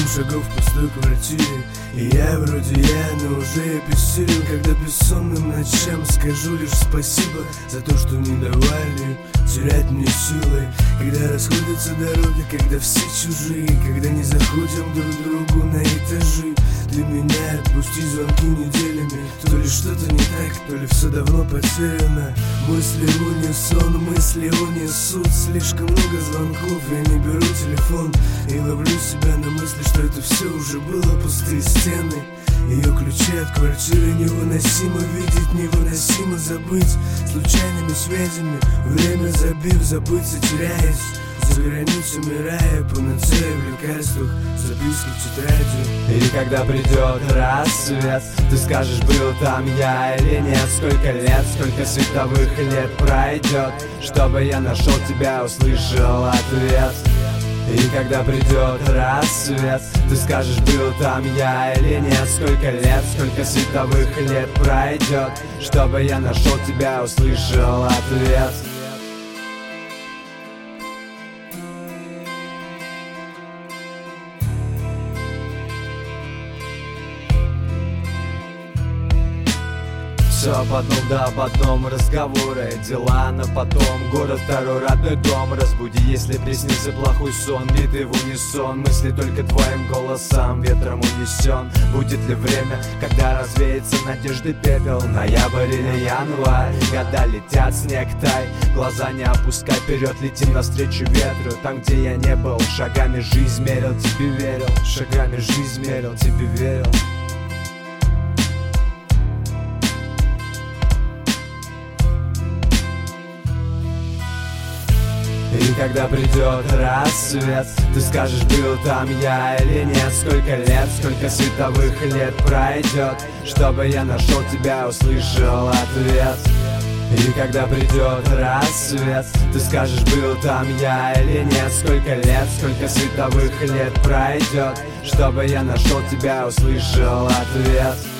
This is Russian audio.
шагов в пустой квартире. И я вроде но уже бессилен, когда бессонным ночам скажу лишь спасибо за то, что не давали терять мне силы. Когда расходятся дороги, когда все чужие, когда не заходим друг другу на этажи. Для меня отпусти звонки неделями. То ли что-то не так, то ли все давно потеряно. Мысли унесут слишком много звонков. Я не беру телефон и ловлю себя на мысли, что это все уже было. Пустые стены, ее ключи от квартиры. Невыносимо видеть, невыносимо забыть. Случайными связями, время забив, забыться теряясь. За границами рая, панацея в лекарствах, записки в тетради. И когда придет рассвет, ты скажешь, был там я или нет. Сколько лет, сколько световых лет пройдет, чтобы я нашел тебя, услышал ответ. И когда придет рассвет, ты скажешь, был там я или нет. Сколько лет, сколько световых лет пройдет, чтобы я нашел тебя, услышал ответ. Все об одном, да об одном разговоры. Дела на потом, город второй, родной дом. Разбуди, если приснится плохой сон. Биты в унисон, мысли только твоим голосом ветром унесен. Будет ли время, когда развеется надежды пепел? Ноябрь или январь, года летят, снег тай. Глаза не опускай, вперед летим навстречу ветру. Там, где я не был, шагами жизнь мерил, тебе верил. Шагами жизнь мерил, тебе верил. И когда придет рассвет, ты скажешь, был там я или нет. Сколько лет, сколько световых лет пройдет, чтобы я нашел тебя, услышал ответ. И когда придет рассвет, ты скажешь, был там я или нет. Сколько лет, сколько световых лет пройдет, чтобы я нашел тебя, услышал ответ.